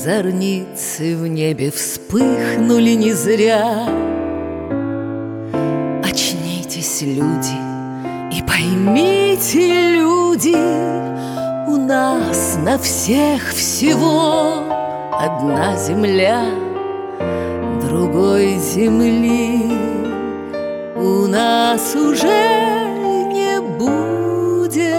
Зорницы в небе вспыхнули не зря. Очнитесь, люди, и поймите, люди, у нас на всех всего одна земля, другой земли у нас уже не будет.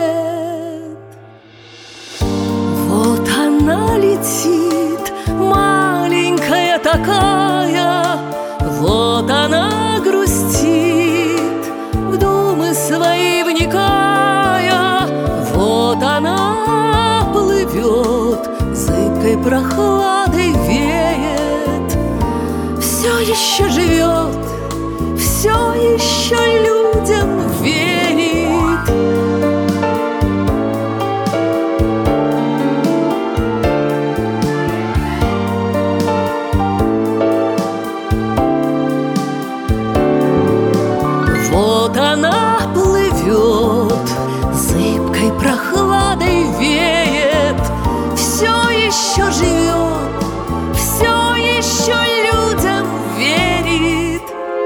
Вот она летит, маленькая такая, вот она грустит, в думы свои вникая, вот она плывет, зыбкой прохладой веет, все еще живет, все еще людям верит. Вот она плывет, зыбкой прохладой веет, все еще живет, все еще людям верит.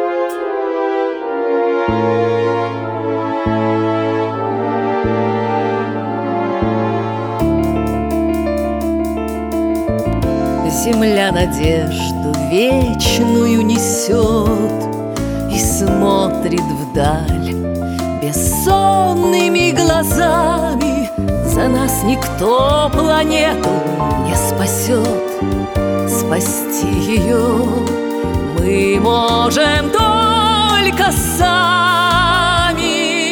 Земля надежду вечную несет и смотрит вдаль бессонными глазами. За нас никто планету не спасет, спасти ее мы можем только сами.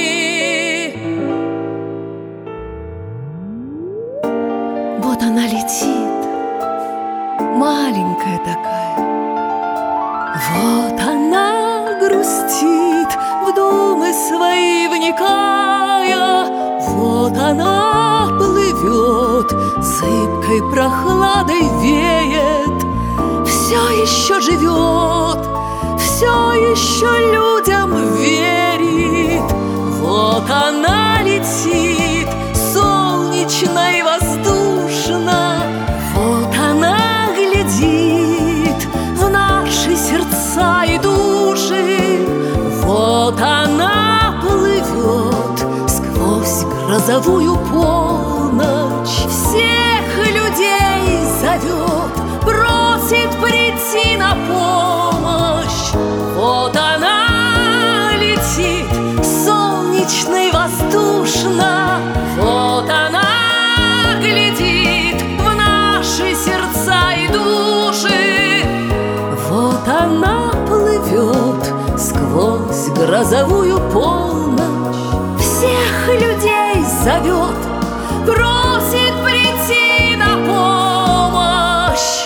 Вот она летит, маленькая такая, вот она грустит, в думы свои вникая, вот она плывет, зыбкой прохладой веет, все еще живет, все еще людям верит. Вот она летит, солнечно и воздушно, вот она глядит в наши сердца и души, вот она плывет сквозь грозовую полночь, всех людей зовет, просит прийти на помощь. Вот она летит, солнечно и воздушно, вот она глядит в наши сердца и души, вот она плывет сквозь грозовую полночь, всех людей зовет, просит прийти на помощь.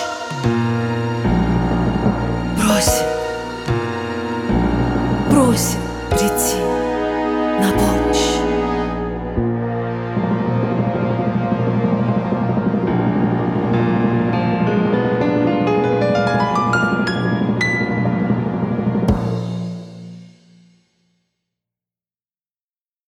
Просит прийти на помощь.